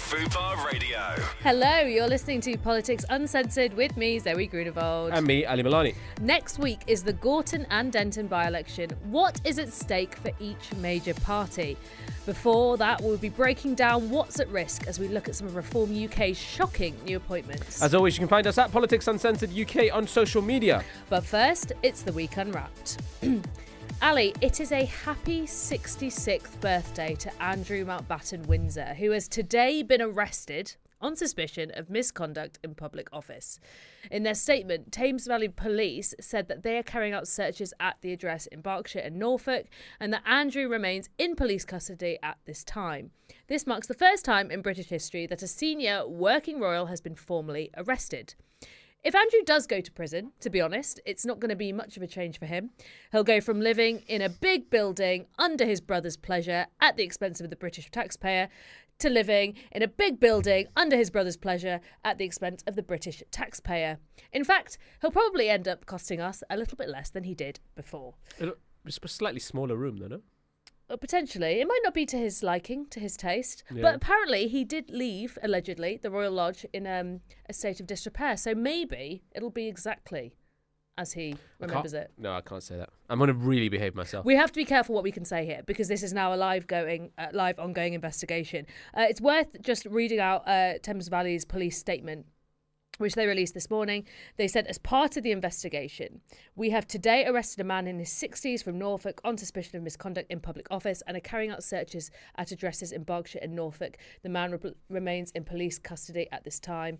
Fubar Radio. Hello, you're listening to Politics Uncensored with me, Zoe Grunewald. And me, Ali Milani. Next week is the Gorton and Denton by-election. What is at stake for each major party? Before that, we'll be breaking down what's at risk as we look at some of Reform UK's shocking new appointments. As always, you can find us at Politics Uncensored UK on social media. But first, it's the Week Unwrapped. Ali, it is a happy 66th birthday to Andrew Mountbatten Windsor, who has today been arrested on suspicion of misconduct in public office. In their statement, Thames Valley Police said that they are carrying out searches at the address in Berkshire and Norfolk, and that Andrew remains in police custody at this time. This marks the first time in British history that a senior working royal has been formally arrested. If Andrew does go to prison, to be honest, it's not going to be much of a change for him. He'll go from living in a big building under his brother's pleasure at the expense of the British taxpayer to living in a big building under his brother's pleasure at the expense of the British taxpayer. In fact, he'll probably end up costing us a little bit less than he did before. It's a slightly smaller room, though, no? Potentially. It might not be to his liking, to his taste. Yeah. But apparently he did leave, allegedly, the Royal Lodge in a state of disrepair. So maybe it'll be exactly as he remembers it. No, I can't say that. I'm going to really behave myself. We have to be careful what we can say here because this is now a live ongoing investigation. It's worth just reading out Thames Valley's police statement, which they released this morning. They said, as part of the investigation, we have today arrested a man in his 60s from Norfolk on suspicion of misconduct in public office and are carrying out searches at addresses in Berkshire and Norfolk. The man remains in police custody at this time.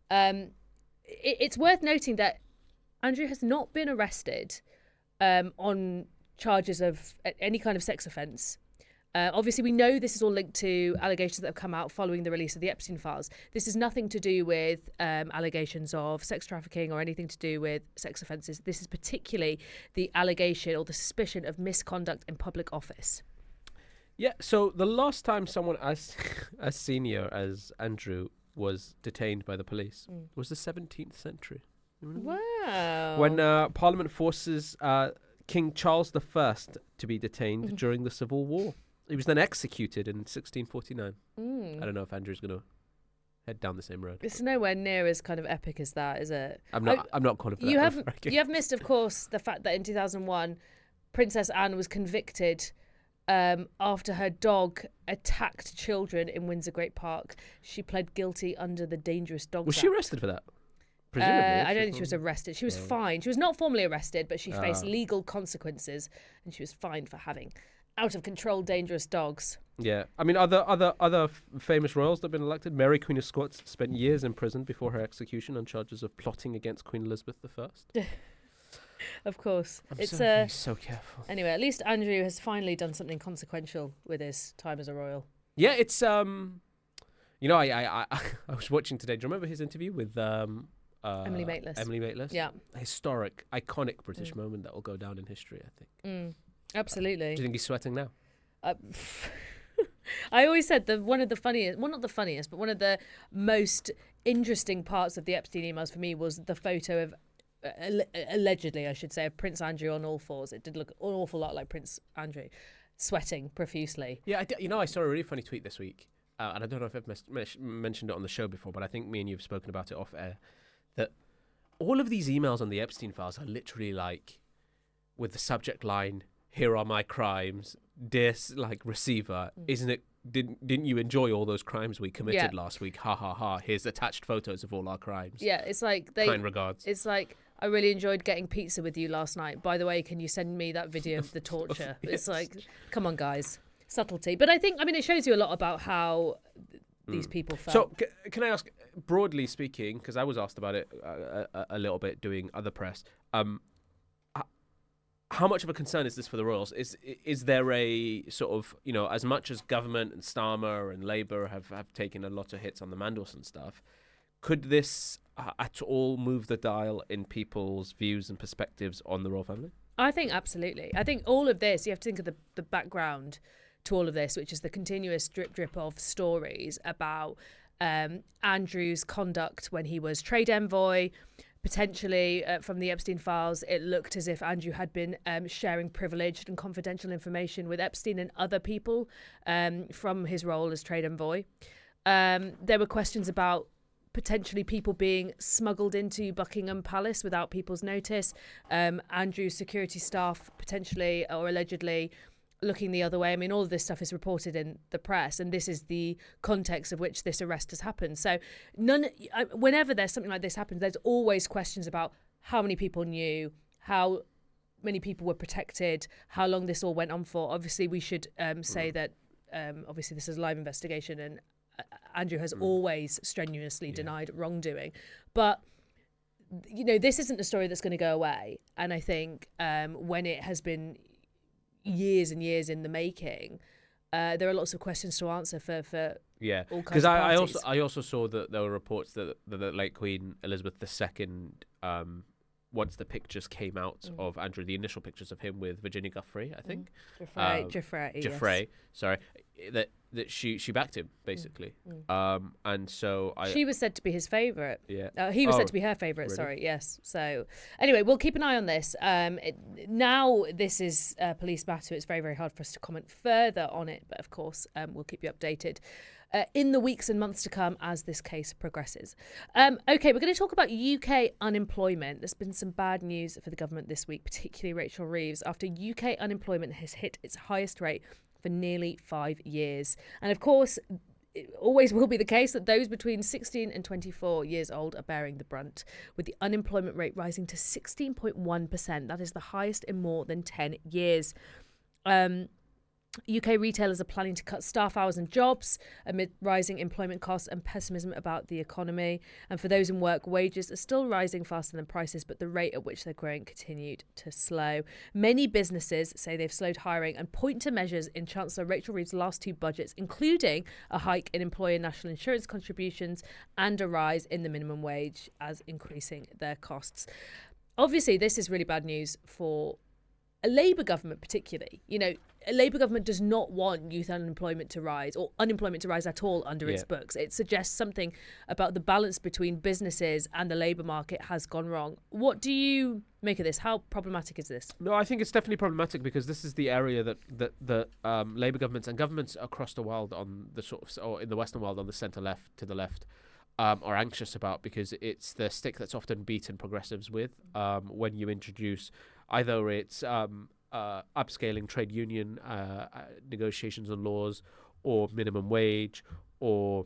It's worth noting that Andrew has not been arrested on charges of any kind of sex offence. Obviously, we know this is all linked to allegations that have come out following the release of the Epstein files. This is nothing to do with allegations of sex trafficking or anything to do with sex offences. This is particularly the allegation or the suspicion of misconduct in public office. Yeah, so the last time someone as senior as Andrew was detained by the police was the 17th century. Wow. When Parliament forces King Charles I to be detained during the Civil War. He was then executed in 1649. I don't know if Andrew's going to head down the same road. It's nowhere near as kind of epic as that, is it? I'm not calling for that. You have missed, of course, the fact that in 2001, Princess Anne was convicted after her dog attacked children in Windsor Great Park. She pled guilty under the Dangerous Dogs Was Act. she arrested for that? Presumably. I don't think she was arrested. She was fined. She was not formally arrested, but she faced legal consequences, and she was fined for having out of control dangerous dogs. Yeah, I mean other famous royals that have been elected. Mary Queen of Scots spent years in prison before her execution on charges of plotting against Queen Elizabeth I. Of course, I'm so careful. Anyway, at least Andrew has finally done something consequential with his time as a royal. Yeah, it's I was watching today. Do you remember his interview with Emily Maitlis? Emily Maitlis. Yeah, historic, iconic British moment that will go down in history, I think. Absolutely. Do you think he's sweating now? I always said one of the funniest, well, not the funniest, but one of the most interesting parts of the Epstein emails for me was the photo of, allegedly, I should say, of Prince Andrew on all fours. It did look an awful lot like Prince Andrew, sweating profusely. Yeah, I saw a really funny tweet this week, and I don't know if I've mentioned it on the show before, but I think me and you have spoken about it off air, that all of these emails on the Epstein files are literally like, with the subject line, "Here are my crimes, dear receiver, isn't it? Didn't you enjoy all those crimes we committed last week? Ha ha ha! Here's attached photos of all our crimes." Yeah, it's like kind regards. It's like, I really enjoyed getting pizza with you last night. By the way, can you send me that video of the torture? Yes. It's like, come on, guys, subtlety. But I think, it shows you a lot about how these people felt. So, can I ask, broadly speaking, because I was asked about it a little bit doing other press. How much of a concern is this for the Royals? Is there a sort of, as much as government and Starmer and Labour have taken a lot of hits on the Mandelson stuff, could this at all move the dial in people's views and perspectives on the royal family? I think absolutely. I think all of this, you have to think of the background to all of this, which is the continuous drip of stories about Andrew's conduct when he was trade envoy. Potentially, from the Epstein files, it looked as if Andrew had been sharing privileged and confidential information with Epstein and other people from his role as trade envoy. There were questions about potentially people being smuggled into Buckingham Palace without people's notice. Andrew's security staff potentially or allegedly looking the other way. I mean, all of this stuff is reported in the press, and this is the context of which this arrest has happened. So whenever there's something like this happens, there's always questions about how many people knew, how many people were protected, how long this all went on for. Obviously, we should say that obviously this is a live investigation, and Andrew has always strenuously denied wrongdoing. But, this isn't a story that's going to go away. And I think when it has been years and years in the making, there are lots of questions to answer for all kinds of parties. Because I also saw that there were reports that the late Queen Elizabeth II, once the pictures came out of Andrew, the initial pictures of him with Virginia Giuffre, I think. Giuffre, sorry, that she backed him basically. And so she was said to be his favourite. Yeah. He was said to be her favourite. Really? Sorry. Yes. So anyway, we'll keep an eye on this. Now this is a police matter. It's very, very hard for us to comment further on it, but of course we'll keep you updated in the weeks and months to come as this case progresses. Okay, we're going to talk about UK unemployment. There's been some bad news for the government this week, particularly Rachel Reeves, after UK unemployment has hit its highest rate for nearly 5 years. And of course, it always will be the case that those between 16 and 24 years old are bearing the brunt, with the unemployment rate rising to 16.1%. That is the highest in more than 10 years. UK retailers are planning to cut staff hours and jobs amid rising employment costs and pessimism about the economy. And for those in work, wages are still rising faster than prices, but the rate at which they're growing continued to slow. Many businesses say they've slowed hiring and point to measures in Chancellor Rachel Reeves' last 2 budgets, including a hike in employer national insurance contributions and a rise in the minimum wage, as increasing their costs. Obviously, this is really bad news for a Labour government particularly. A Labour government does not want youth unemployment to rise, or unemployment to rise at all, under its books. It suggests something about the balance between businesses and the labour market has gone wrong. What do you make of this? How problematic is this? No, I think it's definitely problematic because this is the area that Labour governments and governments across the world on the or in the Western world on the centre left to the left are anxious about, because it's the stick that's often beaten progressives with when you introduce either it's upscaling trade union negotiations and laws, or minimum wage, or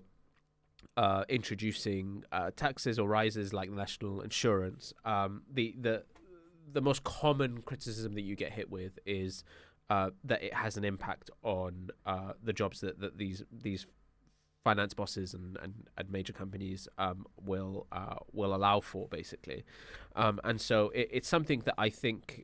introducing taxes or rises like national insurance. The most common criticism that you get hit with is that it has an impact on the jobs that these finance bosses and major companies will allow for, basically. And so it's something that I think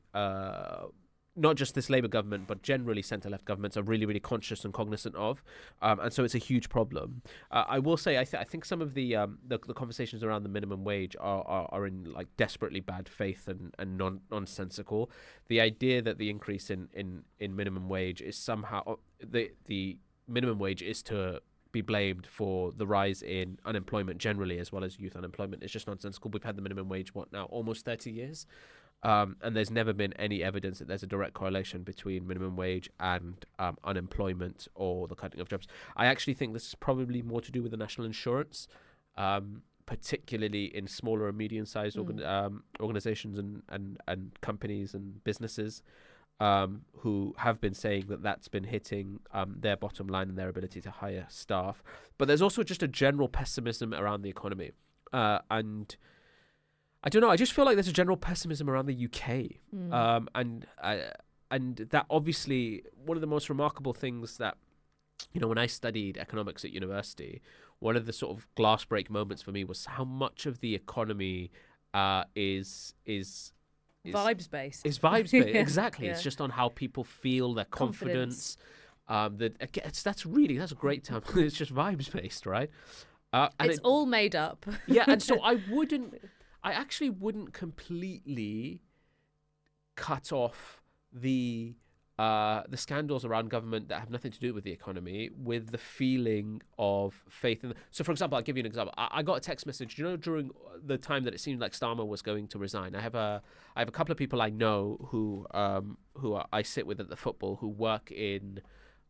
not just this Labour government, but generally centre-left governments are really, really conscious and cognizant of. And so it's a huge problem. I will say, I think some of the conversations around the minimum wage are in like desperately bad faith and nonsensical. The idea that the increase in minimum wage is somehow the minimum wage is to be blamed for the rise in unemployment generally, as well as youth unemployment, is just nonsensical. We've had the minimum wage, almost 30 years? And there's never been any evidence that there's a direct correlation between minimum wage and unemployment or the cutting of jobs. I actually think this is probably more to do with the national insurance, particularly in smaller and medium-sized organizations and companies and businesses, who have been saying that that's been hitting their bottom line and their ability to hire staff. But there's also just a general pessimism around the economy. And I don't know, I just feel like there's a general pessimism around the UK. And that obviously, one of the most remarkable things that, when I studied economics at university, one of the sort of glass break moments for me was how much of the economy is vibes based. It's vibes based, Yeah. exactly. Yeah. It's just on how people feel, their confidence. That's a great term. It's just vibes based, right? And It's all made up. yeah, and so I actually wouldn't completely cut off the scandals around government that have nothing to do with the economy with the feeling of faith in. So, for example, I'll give you an example. I got a text message, during the time that it seemed like Starmer was going to resign. I have a couple of people I know who I sit with at the football who work in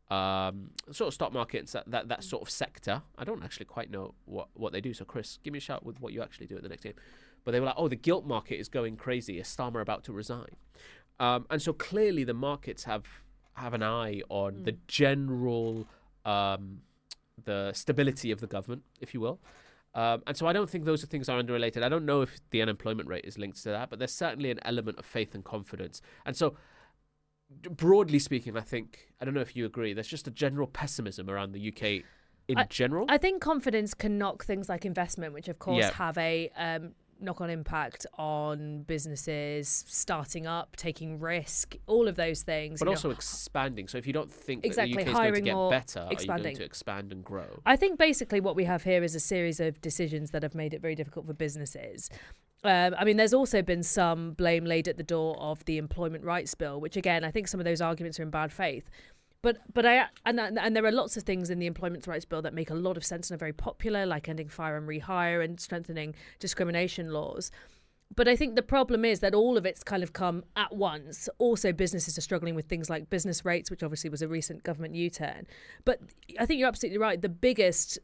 sort of stock markets, that sort of sector. I don't actually quite know what they do. So Chris, give me a shout with what you actually do at the next game. But they were like, oh, the gilt market is going crazy. Is Starmer about to resign? And so clearly the markets have an eye on the general the stability of the government, if you will. And so I don't think those things are unrelated. I don't know if the unemployment rate is linked to that, but there's certainly an element of faith and confidence. And so, broadly speaking, I don't know if you agree, there's just a general pessimism around the UK in general. I think confidence can knock things like investment, which of course have a knock-on impact on businesses starting up, taking risk, all of those things. But also expanding. So if you don't think exactly, that the UK is going to get better, are you going to expand and grow? I think basically what we have here is a series of decisions that have made it very difficult for businesses. I mean, there's also been some blame laid at the door of the Employment Rights Bill, which again, I think some of those arguments are in bad faith. But there are lots of things in the Employment Rights Bill that make a lot of sense and are very popular, like ending fire and rehire and strengthening discrimination laws. But I think the problem is that all of it's kind of come at once. Also, businesses are struggling with things like business rates, which obviously was a recent government U-turn. But I think you're absolutely right. The biggest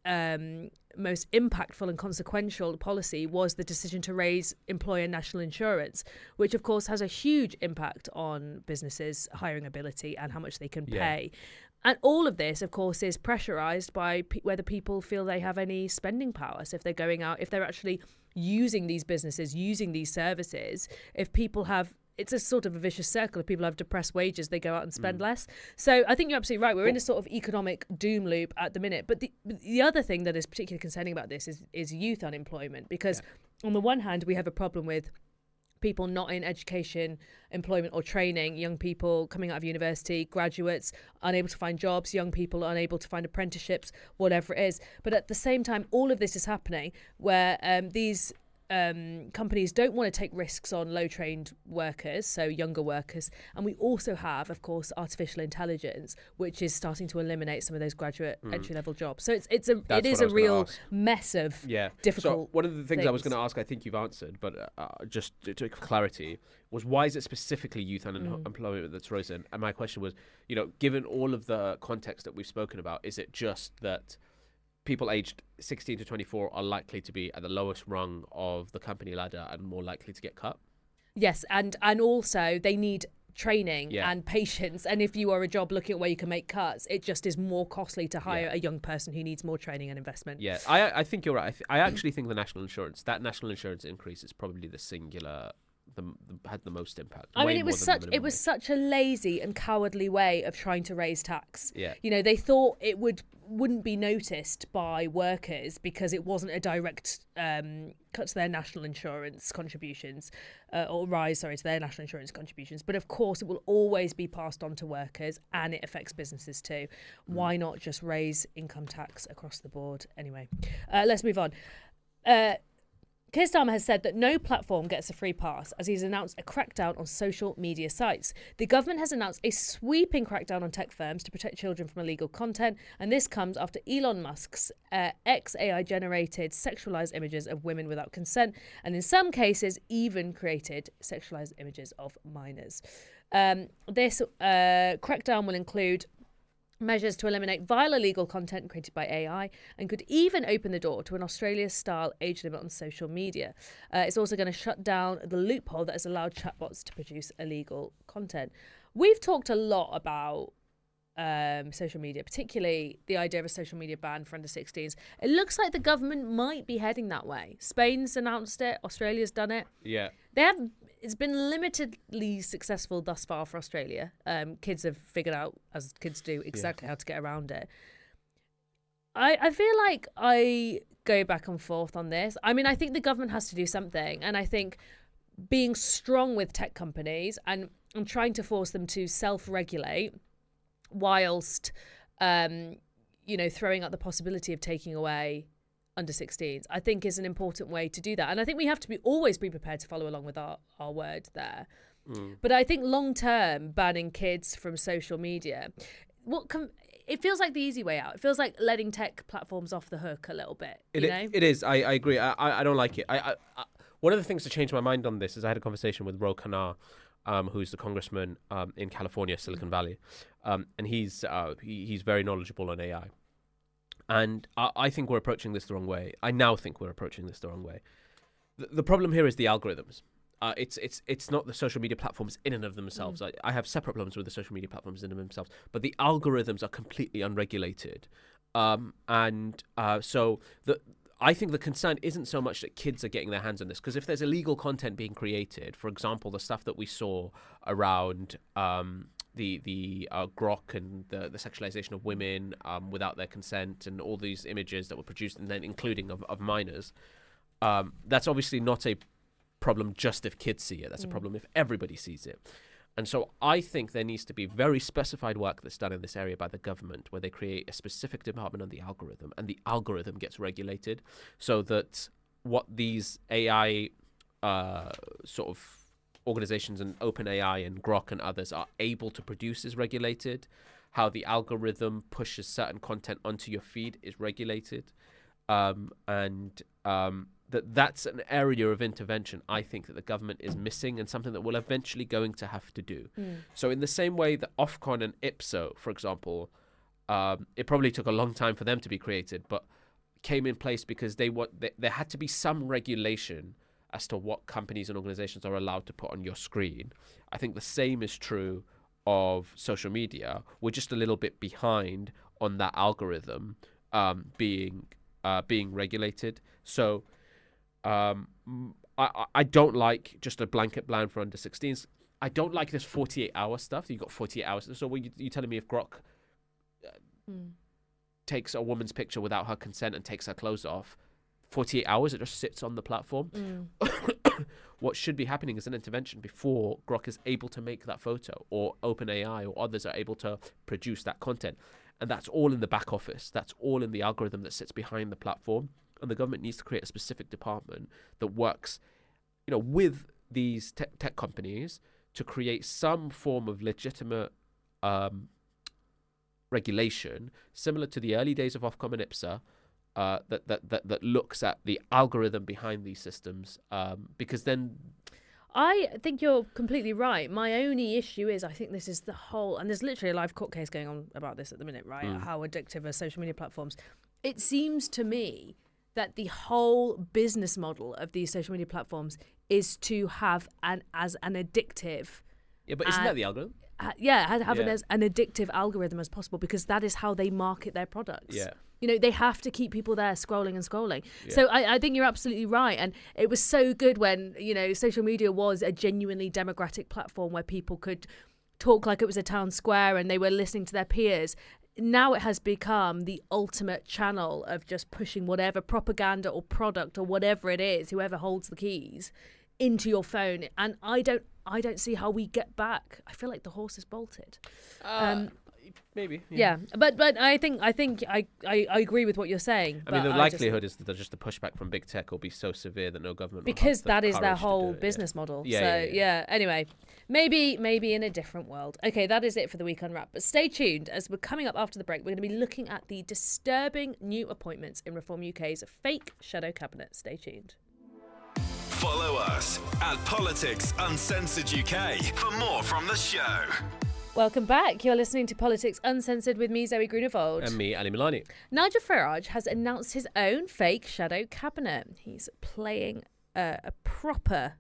most impactful and consequential policy was the decision to raise employer national insurance, which of course has a huge impact on businesses' hiring ability and how much they can pay. And all of this, of course, is pressurized by whether people feel they have any spending power. So if they're going out, if they're actually using these businesses, using these services, if people have, it's a sort of a vicious circle. If people have depressed wages, they go out and spend less. So I think you're absolutely right. We're in a sort of economic doom loop at the minute. But the other thing that is particularly concerning about this is youth unemployment, because on the one hand, we have a problem with people not in education, employment or training, young people coming out of university, graduates unable to find jobs, young people unable to find apprenticeships, whatever it is. But at the same time, all of this is happening where these companies don't want to take risks on low-trained workers, so younger workers. And we also have, of course, artificial intelligence, which is starting to eliminate some of those graduate entry-level jobs. So it is a real mess of difficult So one of the things I was going to ask, I think you've answered, but just to clarity, was why is it specifically youth unemployment that's risen? And my question was, given all of the context that we've spoken about, is it just that people aged 16 to 24 are likely to be at the lowest rung of the company ladder and more likely to get cut? Yes, and also they need training and patience. And if you are a job looking at where you can make cuts, it just is more costly to hire a young person who needs more training and investment. Yeah, I think you're right. I actually think the national insurance increase is probably the singular had the most impact. I mean, it was such a lazy and cowardly way of trying to raise tax. Yeah. They thought it wouldn't be noticed by workers because it wasn't a direct cut to their national insurance contributions to their national insurance contributions. But of course, it will always be passed on to workers and it affects businesses too. Why not just raise income tax across the board? Anyway, let's move on. Keir Starmer has said that no platform gets a free pass as he's announced a crackdown on social media sites. The government has announced a sweeping crackdown on tech firms to protect children from illegal content, and this comes after Elon Musk's AI-generated sexualised images of women without consent, and in some cases even created sexualised images of minors. This crackdown will include measures to eliminate vile illegal content created by AI and could even open the door to an Australia-style age limit on social media. It's also going to shut down the loophole that has allowed chatbots to produce illegal content. We've talked a lot about social media, particularly the idea of a social media ban for under 16s. It looks like the government might be heading that way. Spain's announced it. Australia's done it. Yeah. It's been limitedly successful thus far for Australia. Kids have figured out, as kids do, exactly how to get around it. I feel like I go back and forth on this. I mean, I think the government has to do something. And I think being strong with tech companies and trying to force them to self-regulate whilst, throwing out the possibility of taking away under 16s, I think is an important way to do that. And I think we have to always be prepared to follow along with our word there. But I think long term, banning kids from social media, it feels like the easy way out. It feels like letting tech platforms off the hook a little bit. It is. I agree. I don't like it. One of the things to change my mind on this is I had a conversation with Ro Khanna who's the congressman in California, Silicon Valley, and he's very knowledgeable on AI. And I think we're approaching this the wrong way. I now think we're approaching this the wrong way. The problem here is the algorithms. It's not the social media platforms in and of themselves. I have separate problems with the social media platforms in and of themselves, but the algorithms are completely unregulated. I think the concern isn't so much that kids are getting their hands on this, because if there's illegal content being created, for example, the stuff that we saw around the grok and the sexualization of women without their consent, and all these images that were produced, and then including of minors, that's obviously not a problem just if kids see it. That's a problem if everybody sees it. And so I think there needs to be very specified work that's done in this area by the government, where they create a specific department on the algorithm, and the algorithm gets regulated, so that what these AI sort of organizations and OpenAI and Grok and others are able to produce is regulated. How the algorithm pushes certain content onto your feed is regulated. That's an area of intervention I think that the government is missing, and something that we're eventually going to have to do. So in the same way that Ofcom and IPSO, for example, it probably took a long time for them to be created, but came in place because there had to be some regulation as to what companies and organizations are allowed to put on your screen. I think the same is true of social media. We're just a little bit behind on that algorithm being regulated. So I don't like just a blanket ban for under 16s. I don't like this 48-hour stuff. You've got 48 hours. So you're telling me if Grok takes a woman's picture without her consent and takes her clothes off, 48 hours, it just sits on the platform? What should be happening is an intervention before Grok is able to make that photo, or OpenAI or others are able to produce that content. And that's all in the back office. That's all in the algorithm that sits behind the platform. And the government needs to create a specific department that works, with these tech companies to create some form of legitimate regulation, similar to the early days of Ofcom and IPSA, that looks at the algorithm behind these systems, because then... I think you're completely right. My only issue is I think this is the whole... And there's literally a live court case going on about this at the minute, right? How addictive are social media platforms. It seems to me that the whole business model of these social media platforms is to have as an addictive... Yeah, but isn't that the algorithm? Have it as an addictive algorithm as possible, because that is how they market their products. Yeah. They have to keep people there scrolling and scrolling. Yeah. So I think you're absolutely right. And it was so good when, social media was a genuinely democratic platform where people could talk like it was a town square and they were listening to their peers. Now it has become the ultimate channel of just pushing whatever propaganda or product or whatever it is, whoever holds the keys, into your phone. And I don't see how we get back. I feel like the horse is bolted. Maybe. Yeah. But I think I agree with what you're saying. I mean, the likelihood is that just the pushback from big tech will be so severe that no government will because have the that is their courage to whole do it, business model. Yeah. Anyway, maybe in a different world. Okay, that is it for the Week Unwrapped. But stay tuned, as we're coming up after the break. We're going to be looking at the disturbing new appointments in Reform UK's fake shadow cabinet. Stay tuned. Follow us at Politics Uncensored UK for more from the show. Welcome back. You're listening to Politics Uncensored with me, Zoe Grunewald. And me, Ali Milani. Nigel Farage has announced his own fake shadow cabinet. He's playing a proper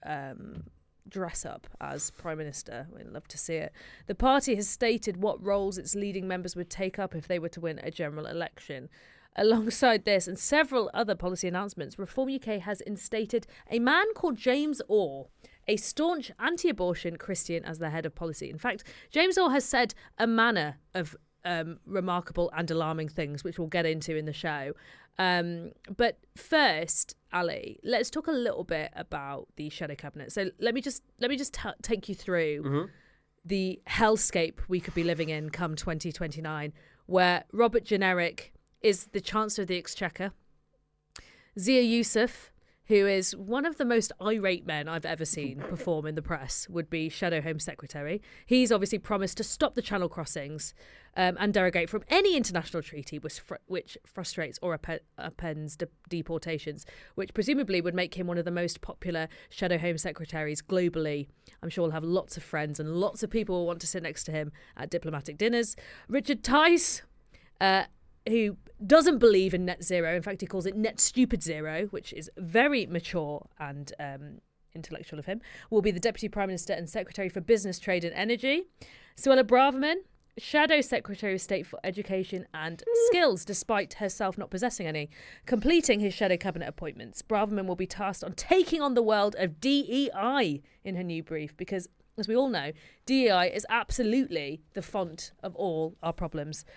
dress up as Prime Minister. We'd love to see it. The party has stated what roles its leading members would take up if they were to win a general election. Alongside this and several other policy announcements, Reform UK has instated a man called James Orr, a staunch anti-abortion Christian, as the head of policy. In fact, James Orr has said a manner of remarkable and alarming things, which we'll get into in the show. But first, Ali, let's talk a little bit about the shadow cabinet. So let me just take you through the hellscape we could be living in come 2029, where Robert Jenrick is the Chancellor of the Exchequer. Zia Youssef, who is one of the most irate men I've ever seen perform in the press, would be Shadow Home Secretary. He's obviously promised to stop the channel crossings and derogate from any international treaty which frustrates or appends deportations, which presumably would make him one of the most popular Shadow Home Secretaries globally. I'm sure he'll have lots of friends and lots of people will want to sit next to him at diplomatic dinners. Richard Tice, who doesn't believe in net zero. In fact, he calls it net stupid zero, which is very mature and intellectual of him, will be the Deputy Prime Minister and Secretary for Business, Trade and Energy. Suella Braverman, Shadow Secretary of State for Education and Skills, despite herself not possessing any. Completing his shadow cabinet appointments, Braverman will be tasked on taking on the world of DEI in her new brief, because, as we all know, DEI is absolutely the font of all our problems.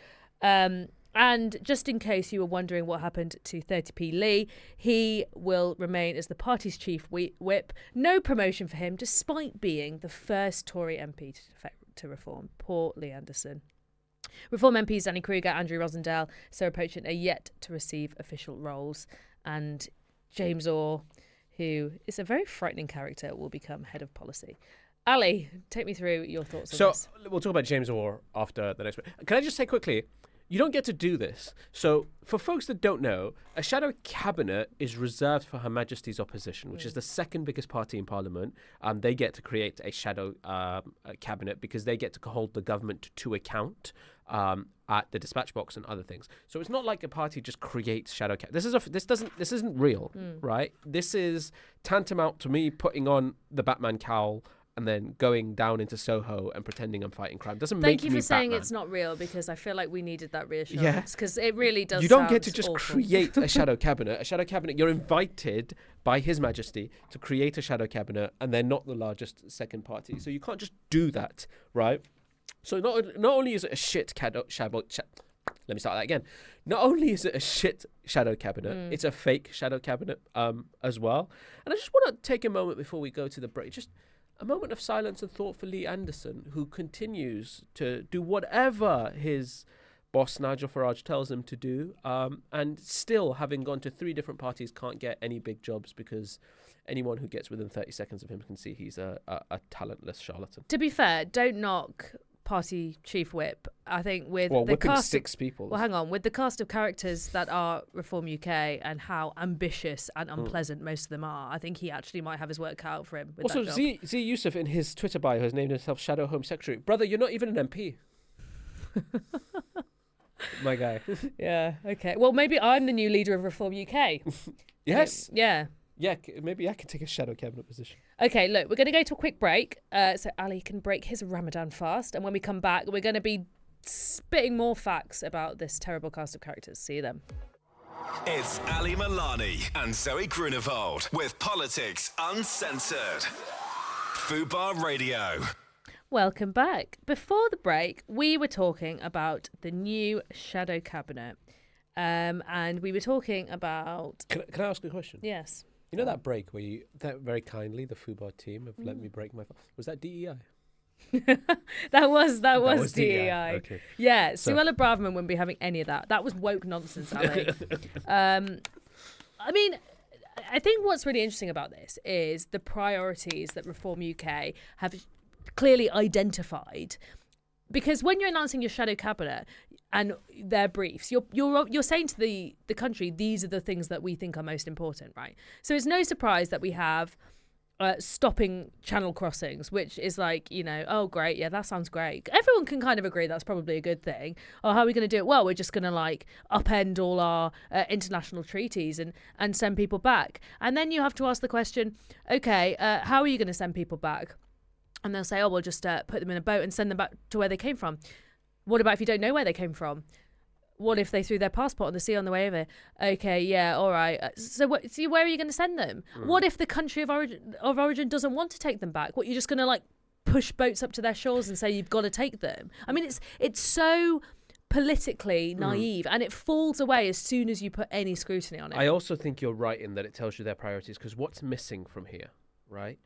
And just in case you were wondering what happened to 30p Lee, he will remain as the party's chief whip. No promotion for him, despite being the first Tory MP to reform. Poor Lee Anderson. Reform MPs Danny Kruger, Andrew Rosendale, Sarah Pochant are yet to receive official roles. And James Orr, who is a very frightening character, will become head of policy. Ali, take me through your thoughts on this. So we'll talk about James Orr after the next one. Can I just say quickly, you don't get to do this. So for folks that don't know, a shadow cabinet is reserved for Her Majesty's opposition, which is the second biggest party in Parliament. They get to create a shadow cabinet because they get to hold the government to account at the dispatch box and other things. So it's not like a party just creates shadow cabinet. This isn't real, right? This is tantamount to me putting on the Batman cowl and then going down into Soho and pretending I'm fighting crime. Doesn't make me Batman. Thank you for saying it's not real, because I feel like we needed that reassurance, because it really does. You don't get to just awful. create a shadow cabinet. A shadow cabinet, you're invited by His Majesty to create a shadow cabinet, and they're not the largest second party. So you can't just do that, right? So not only is it a shit shadow let me start that again. Not only is it a shit shadow cabinet, it's a fake shadow cabinet as well. And I just want to take a moment before we go to the break, just a moment of silence and thought for Lee Anderson, who continues to do whatever his boss Nigel Farage tells him to do, and still, having gone to 3 different parties, can't get any big jobs because anyone who gets within 30 seconds of him can see he's a talentless charlatan. To be fair, don't knock party chief whip. I think with the whipping cast 6 people. Well, hang on. With the cast of characters that are Reform UK and how ambitious and unpleasant most of them are, I think he actually might have his work cut out for him. Also, that Z Yusuf in his Twitter bio has named himself Shadow Home Secretary. Brother, you're not even an MP. My guy. Yeah. Okay. Well, maybe I'm the new leader of Reform UK. Yes. Yeah. Yeah, maybe I can take a shadow cabinet position. Okay, look, we're going to go to a quick break so Ali can break his Ramadan fast. And when we come back, we're going to be spitting more facts about this terrible cast of characters. See you then. It's Ali Milani and Zoe Grunewald with Politics Uncensored. Fubar Radio. Welcome back. Before the break, we were talking about the new shadow cabinet. And we were talking about... Can I ask a question? Yes. You know that break where that very kindly, the Fubar team have let me break my... Was that DEI? that was DEI. Okay. Yeah, Suella Braverman wouldn't be having any of that. That was woke nonsense, Ali. I mean, I think what's really interesting about this is the priorities that Reform UK have clearly identified. Because when you're announcing your shadow cabinet and their briefs, you're saying to the country, these are the things that we think are most important, right? So it's no surprise that we have stopping channel crossings, which is like, oh, great, yeah, that sounds great. Everyone can kind of agree that's probably a good thing. Or how are we going to do it? Well, we're just going to upend all our international treaties and send people back. And then you have to ask the question, okay, how are you going to send people back? And they'll say, oh, we'll just put them in a boat and send them back to where they came from. What about if you don't know where they came from? What if they threw their passport on the sea on the way over? Okay, yeah, all right. So where are you going to send them? What if the country of origin doesn't want to take them back? What, you're just going to push boats up to their shores and say you've got to take them? I mean, it's so politically naive, and it falls away as soon as you put any scrutiny on it. I also think you're right in that it tells you their priorities, because what's missing from here, right?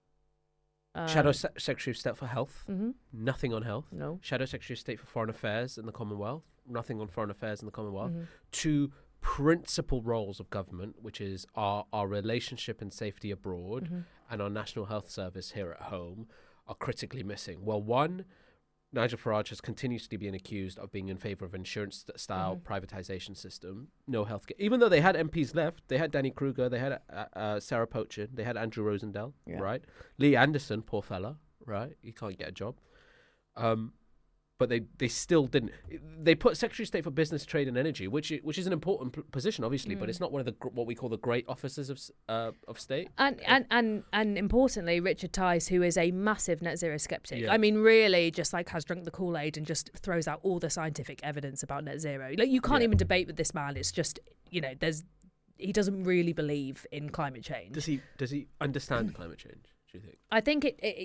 Shadow Secretary of State for Health, nothing on health. No. Shadow Secretary of State for Foreign Affairs in the Commonwealth, nothing on foreign affairs in the Commonwealth. 2 principal roles of government, which is our relationship and safety abroad and our national health service here at home, are critically missing. Well, one, Nigel Farage has continuously been accused of being in favour of insurance-style privatisation system, no healthcare. Even though they had MPs left, they had Danny Kruger, they had Sarah Pochin, they had Andrew Rosendale, right? Lee Anderson, poor fella, right? He can't get a job. But they still didn't. They put Secretary of State for Business, Trade and Energy, which is an important position, obviously, but it's not one of the what we call the great officers of state. And importantly, Richard Tice, who is a massive net zero skeptic. Yeah. I mean, really, just like has drunk the Kool-Aid and just throws out all the scientific evidence about net zero. Like you can't even debate with this man. It's just he doesn't really believe in climate change. Does he understand climate change? Do you think? I think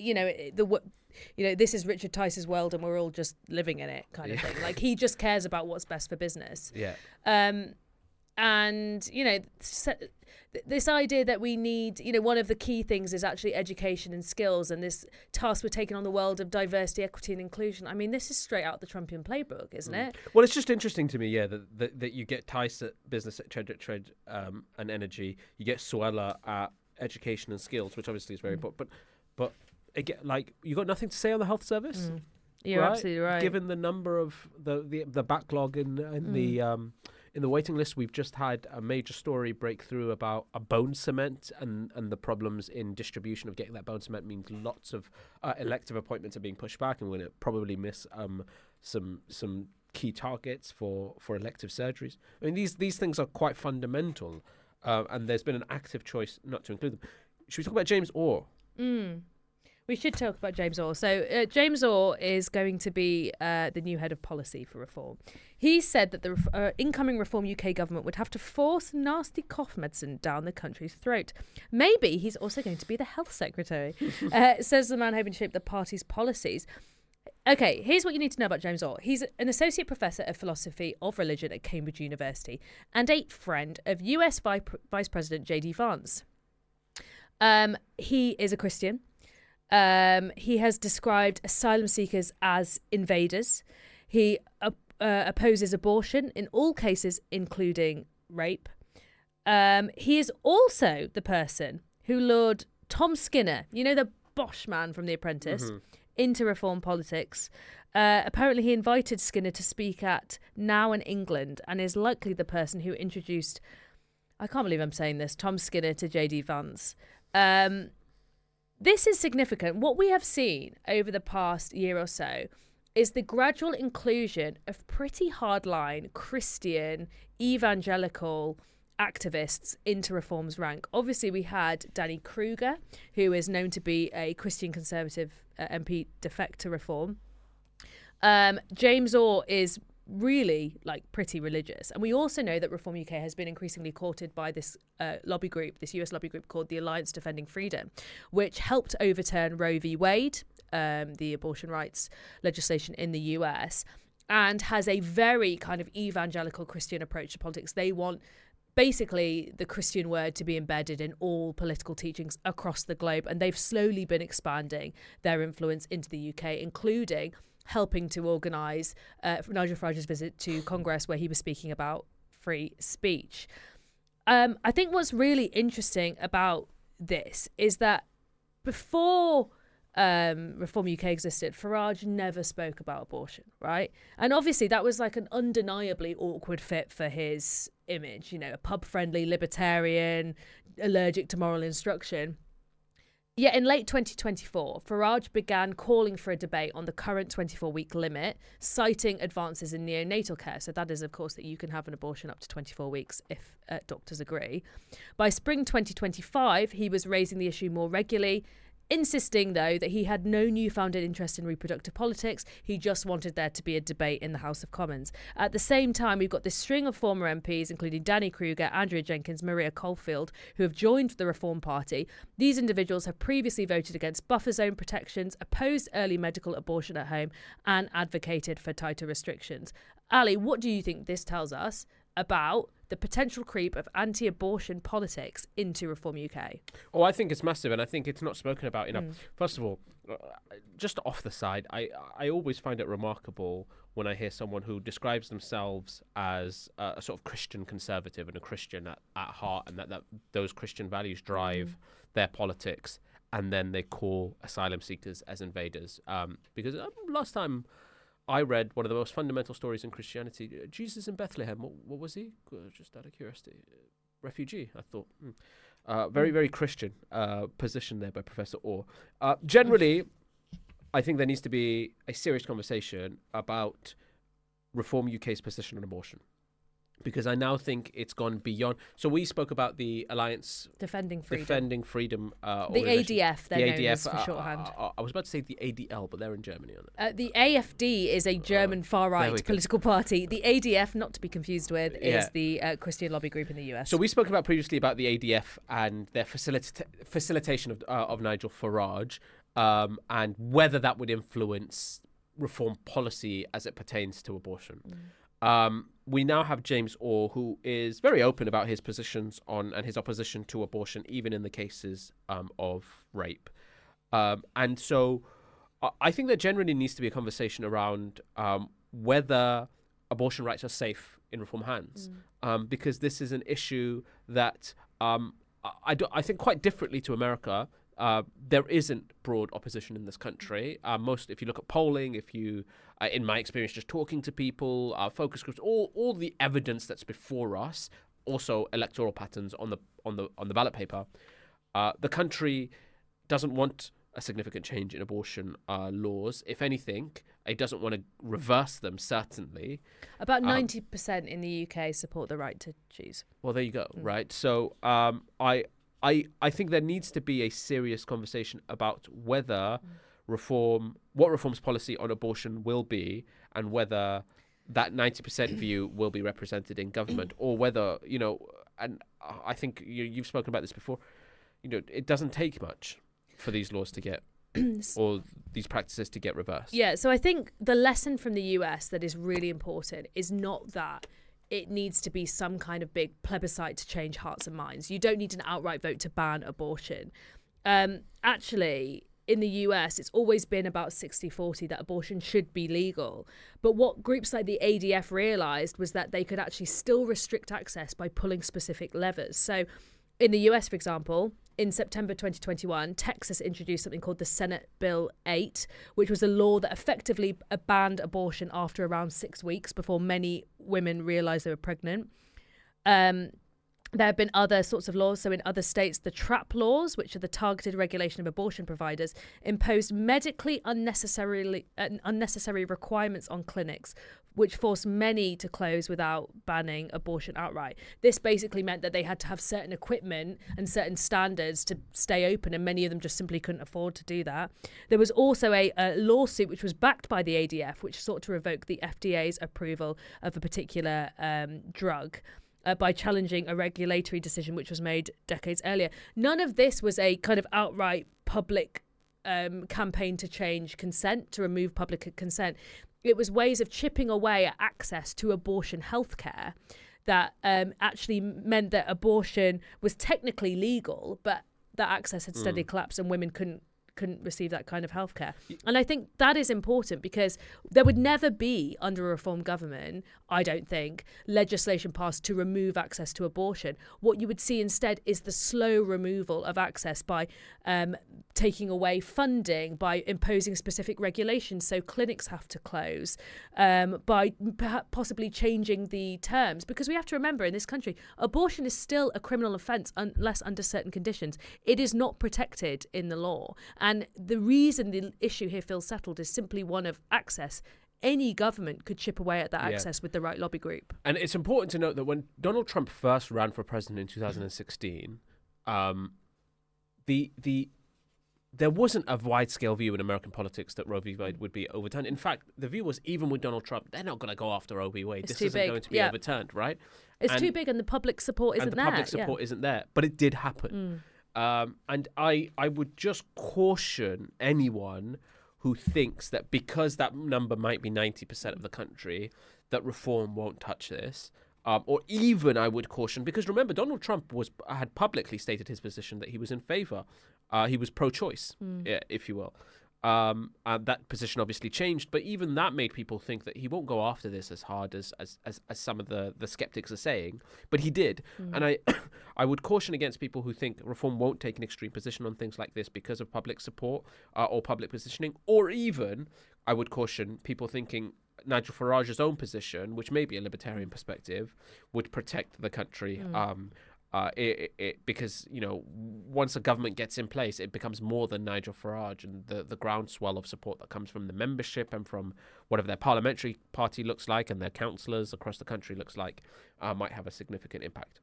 this is Richard Tice's world, and we're all just living in it, kind of thing. Like he just cares about what's best for business. Yeah. And this idea that we need, one of the key things is actually education and skills, and this task we're taking on the world of diversity, equity, and inclusion. I mean, this is straight out the Trumpian playbook, isn't it? Well, it's just interesting to me, that you get Tice at business, trade, and energy. You get Suella at education and skills, which obviously is very important. But again, like, you got nothing to say on the health service. You're absolutely right. Given the number of the backlog in the waiting list, we've just had a major story breakthrough about a bone cement, and the problems in distribution of getting that bone cement means lots of elective appointments are being pushed back, and we're going to probably miss some key targets for elective surgeries. I mean, these things are quite fundamental, and there's been an active choice not to include them. Should we talk about James Orr? We should talk about James Orr. So James Orr is going to be the new head of policy for reform. He said that the incoming Reform UK government would have to force nasty cough medicine down the country's throat. Maybe he's also going to be the health secretary, says the man hoping to shape the party's policies. Okay, here's what you need to know about James Orr. He's an associate professor of philosophy of religion at Cambridge University and a friend of US Vice President J.D. Vance. He is a Christian. He has described asylum seekers as invaders. He opposes abortion in all cases, including rape. He is also the person who lured Tom Skinner, the Bosch man from The Apprentice, into reform politics. Apparently he invited Skinner to speak at Now in England, and is likely the person who introduced, I can't believe I'm saying this, Tom Skinner to J.D. Vance. This is significant. What we have seen over the past year or so is the gradual inclusion of pretty hardline Christian evangelical activists into Reform's rank. Obviously, we had Danny Kruger, who is known to be a Christian Conservative MP defect to Reform. James Orr is really pretty religious, and we also know that Reform UK has been increasingly courted by this lobby group, this US lobby group called the Alliance Defending Freedom, which helped overturn Roe v. Wade, the abortion rights legislation in the US, and has a very kind of evangelical Christian approach to politics. They want basically the Christian word to be embedded in all political teachings across the globe, and they've slowly been expanding their influence into the UK, including helping to organise Nigel Farage's visit to Congress, where he was speaking about free speech. I think what's really interesting about this is that before Reform UK existed, Farage never spoke about abortion, right? And obviously that was an undeniably awkward fit for his image, a pub-friendly libertarian, allergic to moral instruction. Yet in late 2024, Farage began calling for a debate on the current 24-week limit, citing advances in neonatal care. So that is, of course, that you can have an abortion up to 24 weeks if doctors agree. By spring 2025, he was raising the issue more regularly, insisting, though, that he had no newfounded interest in reproductive politics. He just wanted there to be a debate in the House of Commons. At the same time, we've got this string of former MPs, including Danny Kruger, Andrea Jenkins, Maria Caulfield, who have joined the Reform Party. These individuals have previously voted against buffer zone protections, opposed early medical abortion at home, and advocated for tighter restrictions. Ali, what do you think this tells us about the potential creep of anti-abortion politics into Reform UK? Oh, I think it's massive, and I think it's not spoken about enough. First of all, just off the side, I always find it remarkable when I hear someone who describes themselves as a sort of Christian conservative and a Christian at heart, and that those Christian values drive their politics, and then they call asylum seekers as invaders. Because last time I read one of the most fundamental stories in Christianity, Jesus in Bethlehem. What was he? Just out of curiosity. Refugee, I thought. Very, very Christian position there by Professor Orr. Generally, I think there needs to be a serious conversation about Reform UK's position on abortion. Because I now think it's gone beyond. So we spoke about the Alliance Defending Freedom. The ADF, they're known as for shorthand. I was about to say the ADL, but they're in Germany, aren't they? The AFD is a German far-right political party. The ADF, not to be confused with, is the Christian lobby group in the US. So we spoke about previously about the ADF and their facilitation of Nigel Farage, and whether that would influence reform policy as it pertains to abortion. We now have James Orr, who is very open about his positions on and his opposition to abortion, even in the cases of rape. And so I think there generally needs to be a conversation around whether abortion rights are safe in reform hands, because this is an issue that I think quite differently to America. There isn't broad opposition in this country. If you look at polling, if you, in my experience, just talking to people, focus groups, all the evidence that's before us, also electoral patterns on the ballot paper, the country doesn't want a significant change in abortion laws. If anything, it doesn't want to reverse them. Certainly, about 90% in the UK support the right to choose. Well, there you go. Right. So, I think there needs to be a serious conversation about whether what reform's policy on abortion will be, and whether that 90% view will be represented in government, or whether, and I think you've spoken about this before, it doesn't take much for these laws to get, or these practices to get reversed. Yeah, so I think the lesson from the US that is really important is not that it needs to be some kind of big plebiscite to change hearts and minds. You don't need an outright vote to ban abortion. Actually, in the US, it's always been about 60-40 that abortion should be legal. But what groups like the ADF realised was that they could actually still restrict access by pulling specific levers. So in the US, for example, in September 2021, Texas introduced something called the Senate Bill 8, which was a law that effectively banned abortion after around 6 weeks before many women realised they were pregnant. There have been other sorts of laws. So in other states, the TRAP laws, which are the targeted regulation of abortion providers, imposed medically unnecessary requirements on clinics, which forced many to close without banning abortion outright. This basically meant that they had to have certain equipment and certain standards to stay open, and many of them just simply couldn't afford to do that. There was also a lawsuit which was backed by the ADF, which sought to revoke the FDA's approval of a particular drug, by challenging a regulatory decision which was made decades earlier. None of this was a kind of outright public campaign to change consent, to remove public consent. It was ways of chipping away at access to abortion healthcare that actually meant that abortion was technically legal, but that access had steadily collapsed and women couldn't receive that kind of healthcare. And I think that is important, because there would never be, under a reform government, I don't think, legislation passed to remove access to abortion. What you would see instead is the slow removal of access by taking away funding, by imposing specific regulations so clinics have to close, by possibly changing the terms. Because we have to remember, in this country, abortion is still a criminal offence unless under certain conditions. It is not protected in the law. And the reason the issue here feels settled is simply one of access. Any government could chip away at that access with the right lobby group. And it's important to note that when Donald Trump first ran for president in 2016, there wasn't a wide-scale view in American politics that Roe v. Wade would be overturned. In fact, the view was, even with Donald Trump, they're not going to go after Roe v. Wade. This isn't going to be overturned, right? It's too big, and the public support isn't there. And the public support isn't there. But it did happen. And I would just caution anyone who thinks that because that number might be 90% of the country, that reform won't touch this. or even I would caution, because remember, Donald Trump had publicly stated his position that he was in favor. He was pro-choice, if you will. And that position obviously changed, but even that made people think that he won't go after this as hard as some of the skeptics are saying. But he did. And I would caution against people who think reform won't take an extreme position on things like this because of public support or public positioning, or even I would caution people thinking Nigel Farage's own position, which may be a libertarian perspective, would protect the country. Because, you know, once a government gets in place, it becomes more than Nigel Farage, and the groundswell of support that comes from the membership and from whatever their parliamentary party looks like and their councillors across the country looks like might have a significant impact.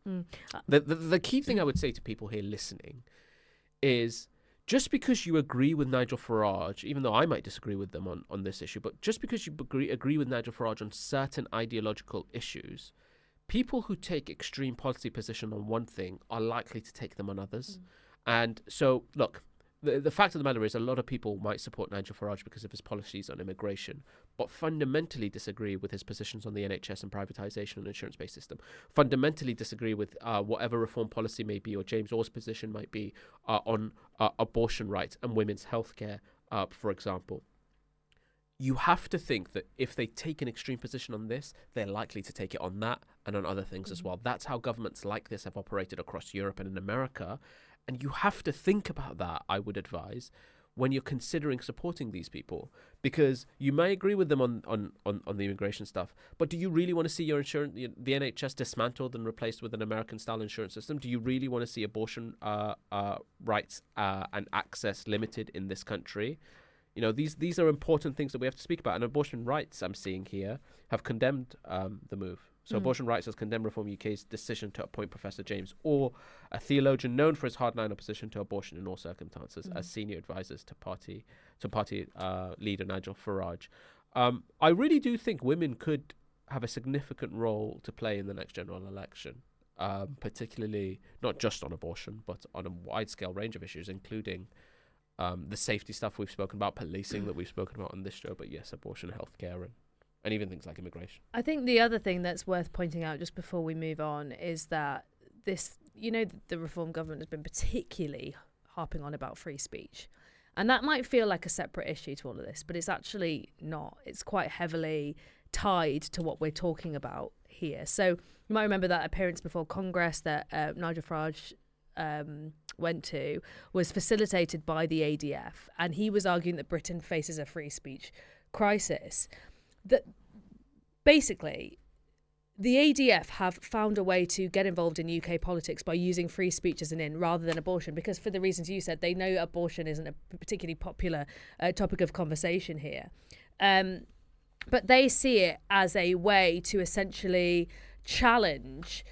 The key thing I would say to people here listening is, just because you agree with Nigel Farage, even though I might disagree with them on this issue, but just because you agree with Nigel Farage on certain ideological issues, people who take extreme policy position on one thing are likely to take them on others. And so, look, the fact of the matter is a lot of people might support Nigel Farage because of his policies on immigration, but fundamentally disagree with his positions on the NHS and privatisation and insurance-based system, fundamentally disagree with whatever reform policy may be, or James Orr's position might be on abortion rights and women's healthcare, for example. You have to think that if they take an extreme position on this, they're likely to take it on that and on other things as well. That's how governments like this have operated across Europe and in America. And you have to think about that, I would advise, when you're considering supporting these people. Because you may agree with them on the immigration stuff, but do you really want to see your insurance, the NHS dismantled and replaced with an American-style insurance system? Do you really want to see abortion rights and access limited in this country? You know, these are important things that we have to speak about. And abortion rights, I'm seeing here, have condemned the move. So Abortion Rights has condemned Reform UK's decision to appoint Professor James Orr, a theologian known for his hardline opposition to abortion in all circumstances, as senior advisors to party leader Nigel Farage. I really do think women could have a significant role to play in the next general election, particularly not just on abortion, but on a wide-scale range of issues, including the safety stuff we've spoken about, policing that we've spoken about on this show, but yes, abortion, healthcare, and even things like immigration. I think the other thing that's worth pointing out just before we move on is that this, you know, the Reform government has been particularly harping on about free speech. And that might feel like a separate issue to all of this, but it's actually not. It's quite heavily tied to what we're talking about here. So you might remember that appearance before Congress that Nigel Farage went to was facilitated by the ADF, and he was arguing that Britain faces a free speech crisis. That basically the ADF have found a way to get involved in UK politics by using free speech as an in rather than abortion, because for the reasons you said, they know abortion isn't a particularly popular topic of conversation here. But they see it as a way to essentially challenge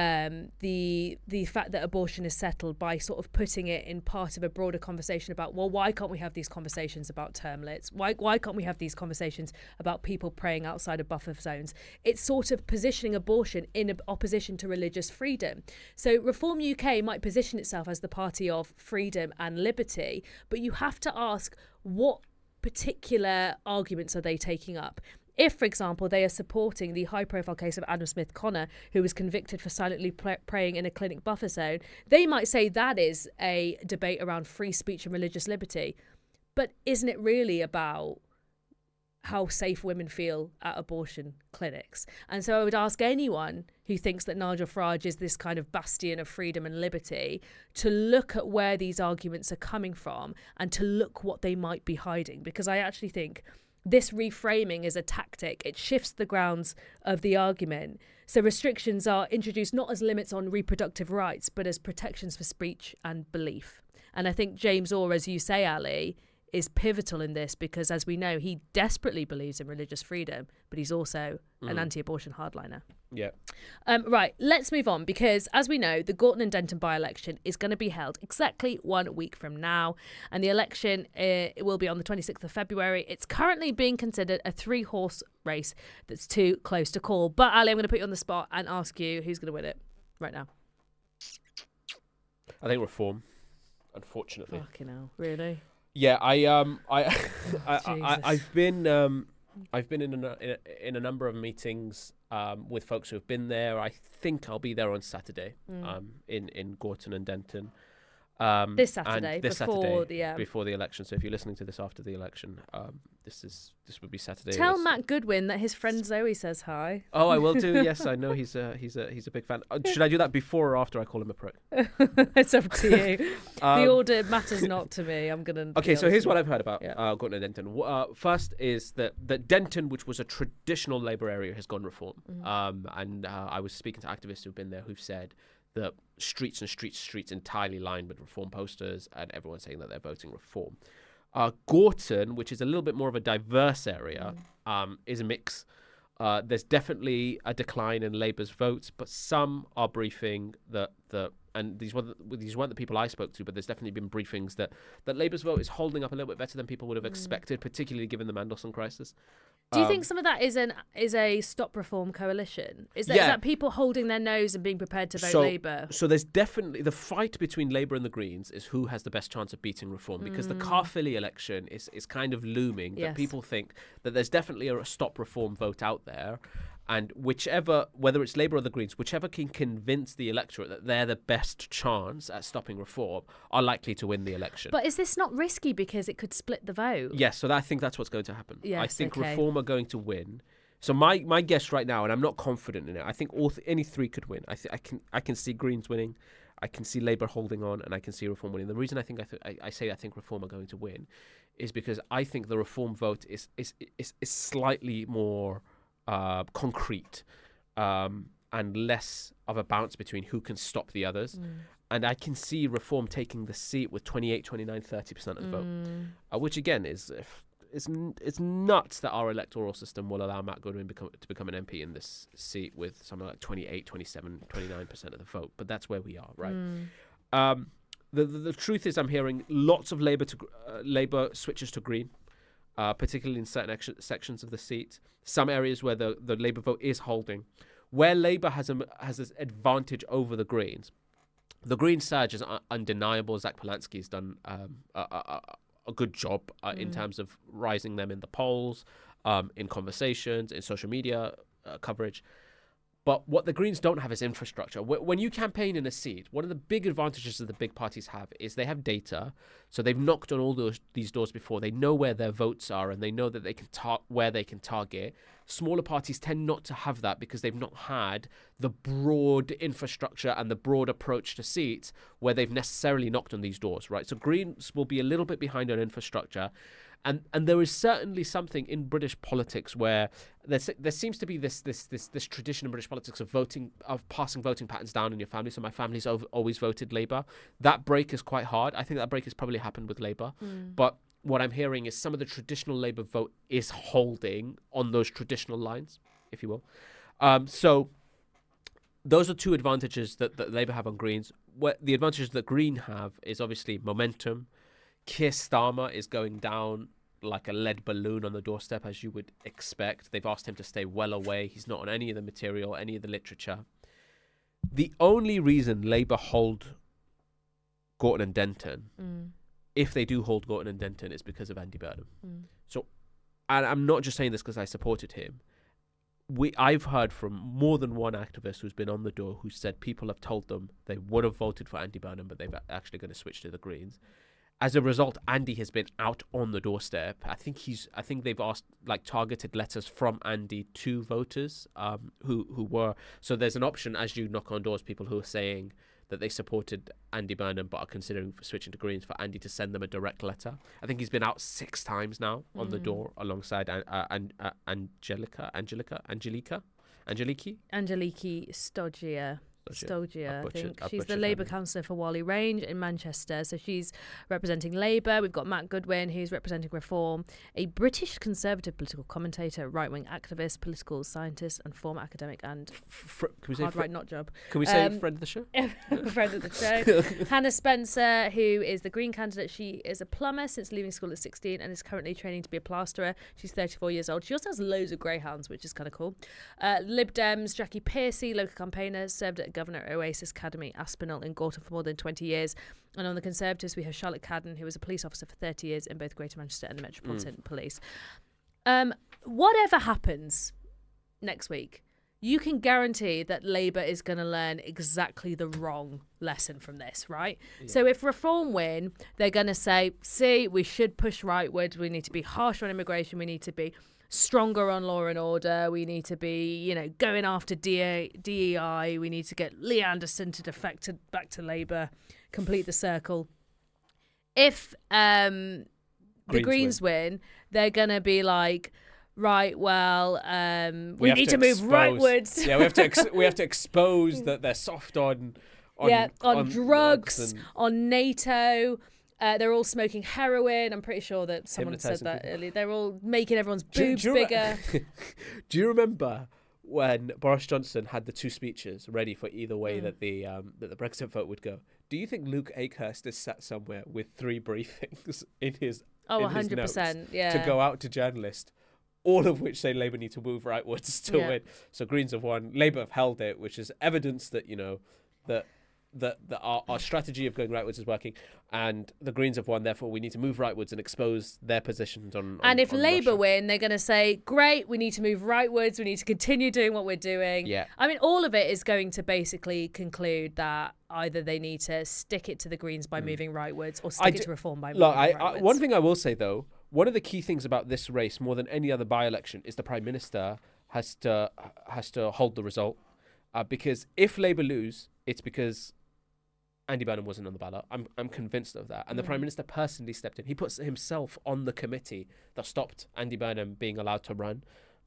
the fact that abortion is settled by sort of putting it in part of a broader conversation about, well, why can't we have these conversations about term limits? Why can't we have these conversations about people praying outside of buffer zones? It's sort of positioning abortion in opposition to religious freedom. So Reform UK might position itself as the party of freedom and liberty, but you have to ask, what particular arguments are they taking up? If, for example, they are supporting the high-profile case of Adam Smith Connor, who was convicted for silently praying in a clinic buffer zone, they might say that is a debate around free speech and religious liberty. But isn't it really about how safe women feel at abortion clinics? And so I would ask anyone who thinks that Nigel Farage is this kind of bastion of freedom and liberty to look at where these arguments are coming from and to look what they might be hiding, because I actually think this reframing is a tactic. It shifts the grounds of the argument. So restrictions are introduced not as limits on reproductive rights, but as protections for speech and belief. And I think James Orr, as you say, Ali, is pivotal in this because, as we know, he desperately believes in religious freedom, but he's also an anti-abortion hardliner. Yeah. Right, let's move on because, as we know, the Gorton and Denton by-election is going to be held exactly 1 week from now, and the election it will be on the 26th of February. It's currently being considered a 3-horse race that's too close to call. But, Ali, I'm going to put you on the spot and ask you who's going to win it right now. I think Reform, unfortunately. Fucking hell, really? Yeah, I've been in a number of meetings with folks who have been there. I think I'll be there on Saturday in Gorton and Denton. This Saturday, before the election. So if you're listening to this after the election, this would be Saturday. Tell Matt Goodwin that his friend Zoe says hi. Oh, I will do. Yes, I know he's a big fan. Should I do that before or after I call him a prick? It's up to you. The order matters not to me. I'm gonna. Okay, so here's what I've heard about Gorton and Denton. First is that Denton, which was a traditional Labour area, has gone reform. And I was speaking to activists who've been there who've said that streets entirely lined with reform posters, and everyone's saying that they're voting reform. Gorton, which is a little bit more of a diverse area, is a mix. There's definitely a decline in Labour's votes, but some are briefing and these weren't the people I spoke to, but there's definitely been briefings that Labour's vote is holding up a little bit better than people would have expected, particularly given the Mandelson crisis. Do you think some of that is a Stop Reform coalition? Is that people holding their nose and being prepared to vote Labour? So there's definitely the fight between Labour and the Greens is who has the best chance of beating reform, because the Caerphilly election is kind of looming. That people think that there's definitely a Stop Reform vote out there. And whether it's Labour or the Greens, whichever can convince the electorate that they're the best chance at stopping reform are likely to win the election. But is this not risky because it could split the vote? Yes, so I think that's what's going to happen. Yes, I think Reform are going to win. So my guess right now, and I'm not confident in it, I think any three could win. I can see Greens winning, I can see Labour holding on, and I can see Reform winning. The reason I think I think Reform are going to win is because I think the Reform vote is slightly more concrete and less of a bounce between who can stop the others. And I can see Reform taking the seat with 28, 29, 30% of the vote, which again is nuts that our electoral system will allow Matt Goodwin to become an MP in this seat with something like 28, 27, 29% of the vote. But that's where we are, right? The truth is I'm hearing lots of Labour switches to Green. Particularly in certain sections of the seat. Some areas where the Labour vote is holding. Where Labour has an advantage over the Greens. The Green surge is undeniable. Zach Polanski has done a good job in terms of rising them in the polls, in conversations, in social media coverage. But what the Greens don't have is infrastructure. When you campaign in a seat, one of the big advantages that the big parties have is they have data. So they've knocked on all these doors before. They know where their votes are, and they know that they can where they can target. Smaller parties tend not to have that because they've not had the broad infrastructure and the broad approach to seats where they've necessarily knocked on these doors, right? So Greens will be a little bit behind on infrastructure. And there is certainly something in British politics where there seems to be this tradition in British politics of passing voting patterns down in your family. So my family's always voted Labour. That break is quite hard. I think that break has probably happened with Labour. But what I'm hearing is some of the traditional Labour vote is holding on those traditional lines, if you will. So those are two advantages that Labour have on Greens. The advantages that Green have is obviously momentum. Keir Starmer is going down like a lead balloon on the doorstep, as you would expect. They've asked him to stay well away. He's not on any of the material, any of the literature. The only reason Labour hold Gorton and Denton, if they do hold Gorton and Denton, is because of Andy Burnham. So, and I'm not just saying this because I supported him. I've heard from more than one activist who's been on the door who said people have told them they would have voted for Andy Burnham, but they've actually going to switch to the Greens. As a result, Andy has been out on the doorstep. I think they've asked targeted letters from Andy to voters who were. So there's an option as you knock on doors, people who are saying that they supported Andy Burnham but are considering switching to Greens, for Andy to send them a direct letter. I think he's been out 6 times now on the door alongside Angeliki Stoggia, I think. She's the Labour councillor for Whalley Range in Manchester. So she's representing Labour. We've got Matt Goodwin, who's representing Reform, a British Conservative political commentator, right-wing activist, political scientist, and former academic and hard-right not job. Can we say friend of the show? Friend of the show. Hannah Spencer, who is the Green candidate. She is a plumber since leaving school at 16 and is currently training to be a plasterer. She's 34 years old. She also has loads of greyhounds, which is kind of cool. Lib Dems, Jackie Pearcey, local campaigner, served at Governor at Oasis Academy, Aspinall in Gorton for more than 20 years. And on the Conservatives, we have Charlotte Cadden, who was a police officer for 30 years in both Greater Manchester and the Metropolitan Police. Whatever happens next week, you can guarantee that Labour is going to learn exactly the wrong lesson from this, right? Yeah. So if Reform win, they're going to say, see, we should push rightwards. We need to be harsher on immigration. We need to be stronger on law and order. We need to be, going after DEI. We need to get Lee Anderson to defect back to Labour, complete the circle. If the Greens win, they're going to be like, right, well, we need to move rightwards. Yeah, we have to expose that they're soft on drugs, on NATO. They're all smoking heroin. I'm pretty sure that someone said that earlier. They're all making everyone's boobs bigger. Do you remember when Boris Johnson had the 2 speeches ready for either way that the Brexit vote would go? Do you think Luke Akehurst is sat somewhere with 3 briefings in his 100%, yeah, to go out to journalists, all of which say Labour need to move rightwards to win? So Greens have won, Labour have held it, which is evidence that that our strategy of going rightwards is working, and the Greens have won. Therefore, we need to move rightwards and expose their positions on. And if Labour Russia win, they're going to say, "Great, we need to move rightwards. We need to continue doing what we're doing." Yeah. I mean, all of it is going to basically conclude that either they need to stick it to the Greens by moving rightwards, or stick it to Reform by moving rightwards. One thing I will say though, one of the key things about this race, more than any other by-election, is the Prime Minister has to hold the result, because if Labour lose, it's because Andy Burnham wasn't on the ballot. I'm convinced of that. And the Prime Minister personally stepped in. He puts himself on the committee that stopped Andy Burnham being allowed to run.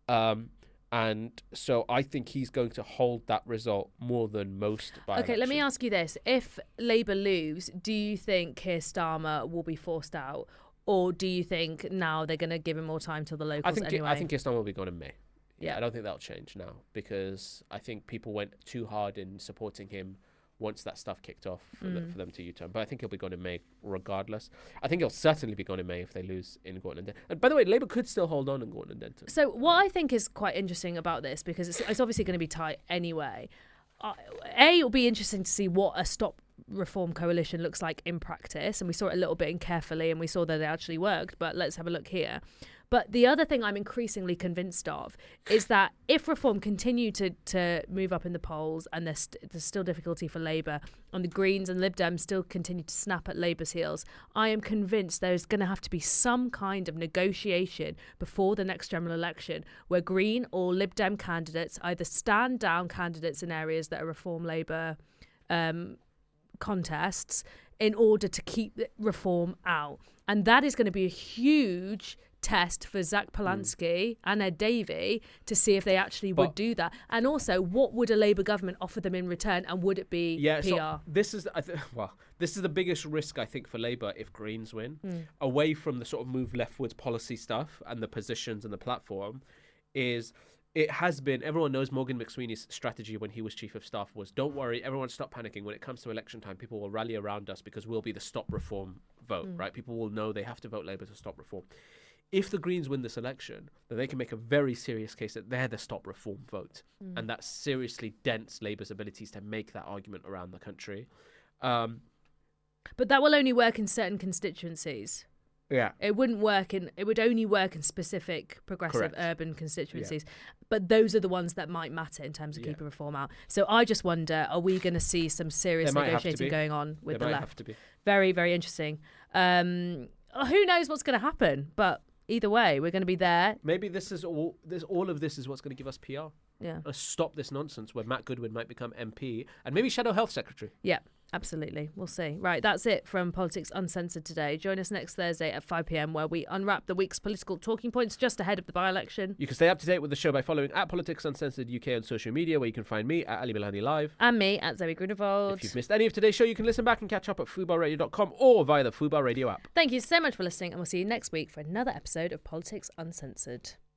And so I think he's going to hold that result more than most by-elections. Okay, let me ask you this. If Labour lose, do you think Keir Starmer will be forced out? Or do you think now they're going to give him more time till the locals anyway? I think Keir Starmer will be gone in May. Yeah. I don't think that'll change now, because I think people went too hard in supporting him once that stuff kicked off for them to U-turn. But I think he'll be gone in May regardless. I think he'll certainly be gone in May if they lose in Gorton and Denton. And by the way, Labour could still hold on in Gorton and Denton. So what I think is quite interesting about this, because it's obviously going to be tight anyway, it'll be interesting to see what a Stop Reform coalition looks like in practice. And we saw it a little bit in Carefully, and we saw that it actually worked. But let's have a look here. But the other thing I'm increasingly convinced of is that if Reform continue to move up in the polls, and there's still difficulty for Labour, and the Greens and Lib Dems still continue to snap at Labour's heels, I am convinced there's going to have to be some kind of negotiation before the next general election where Green or Lib Dem candidates either stand down candidates in areas that are Reform Labour contests in order to keep Reform out. And that is going to be a huge test for Zach Polanski and Ed Davey to see if they actually would do that. And also, what would a Labour government offer them in return, and would it be PR? So this is the biggest risk, I think, for Labour if Greens win, away from the sort of move leftwards policy stuff and the positions and the platform, is it has been, everyone knows Morgan McSweeney's strategy when he was Chief of Staff was, don't worry, everyone stop panicking. When it comes to election time, people will rally around us because we'll be the Stop Reform vote, right? People will know they have to vote Labour to stop Reform. If the Greens win this election, then they can make a very serious case that they're the Stop Reform vote. And that seriously dents Labour's abilities to make that argument around the country. But that will only work in certain constituencies. Yeah. It would only work in specific progressive urban constituencies. But those are the ones that might matter in terms of keeping Reform out. So I just wonder, are we going to see some serious negotiating going on with the left? Have to be. Very, very interesting. Who knows what's going to happen? But either way, we're going to be there. Maybe all of this is what's going to give us PR. Yeah. Stop this nonsense where Matt Goodwin might become MP and maybe Shadow Health Secretary. Yeah, absolutely. We'll see. Right, that's it from Politics Uncensored today. Join us next Thursday at 5 p.m. where we unwrap the week's political talking points just ahead of the by-election. You can stay up to date with the show by following at Politics Uncensored UK on social media, where you can find me at Ali Milani Live. And me at Zoe Grunewald. If you've missed any of today's show, you can listen back and catch up at fubarradio.com or via the Fubar Radio app. Thank you so much for listening, and we'll see you next week for another episode of Politics Uncensored.